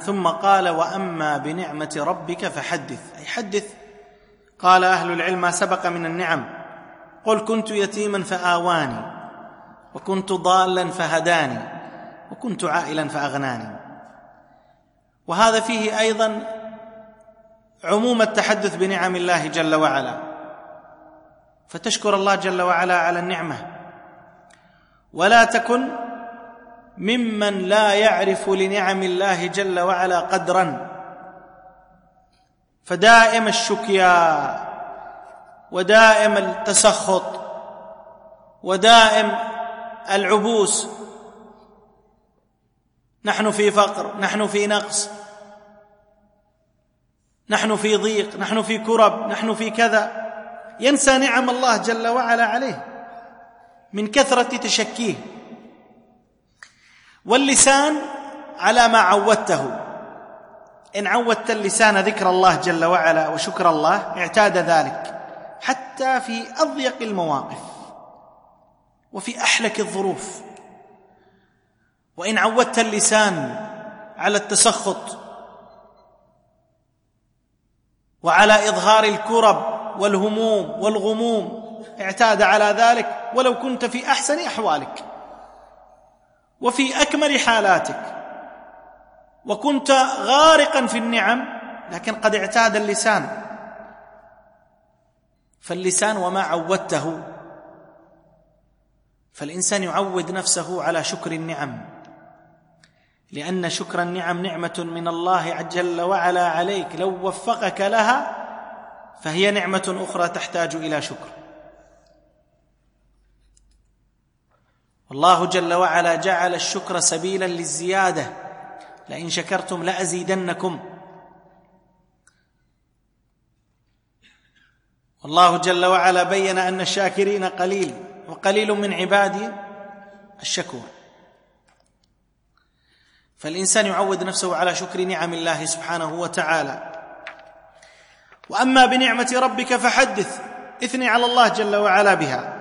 ثم قال: وأما بنعمة ربك فحدث، أي حدث. قال أهل العلم: ما سبق من النعم. قل: كنت يتيما فآواني، وكنت ضالا فهداني، وكنت عائلا فأغناني. وهذا فيه أيضا عموم التحدث بنعم الله جل وعلا، فتشكر الله جل وعلا على النعمة، ولا تكن ممن لا يعرف لنعم الله جل وعلا قدرا، فدائم الشكيا ودائم التسخط ودائم العبوس. نحن في فقر، نحن في نقص، نحن في ضيق، نحن في كرب، نحن في كذا، ينسى نعم الله جل وعلا عليه من كثرة تشكيه. واللسان على ما عودته، إن عودت اللسان ذكر الله جل وعلا وشكر الله اعتاد ذلك حتى في أضيق المواقف وفي أحلك الظروف. وإن عودت اللسان على التسخط وعلى إظهار الكرب والهموم والغموم اعتاد على ذلك، ولو كنت في أحسن أحوالك وفي أكمل حالاتك وكنت غارقا في النعم، لكن قد اعتاد اللسان. فاللسان وما عودته، فالإنسان يعود نفسه على شكر النعم، لأن شكر النعم نعمة من الله جل وعلا عليك، لو وفقك لها فهي نعمة أخرى تحتاج إلى شكر. والله جل وعلا جعل الشكر سبيلا للزيادة: لئن شكرتم لأزيدنكم. والله جل وعلا بين أن الشاكرين قليل، وقليل من عبادي الشكور. فالإنسان يعود نفسه على شكر نعم الله سبحانه وتعالى. وأما بنعمة ربك فحدث، اثني على الله جل وعلا بها.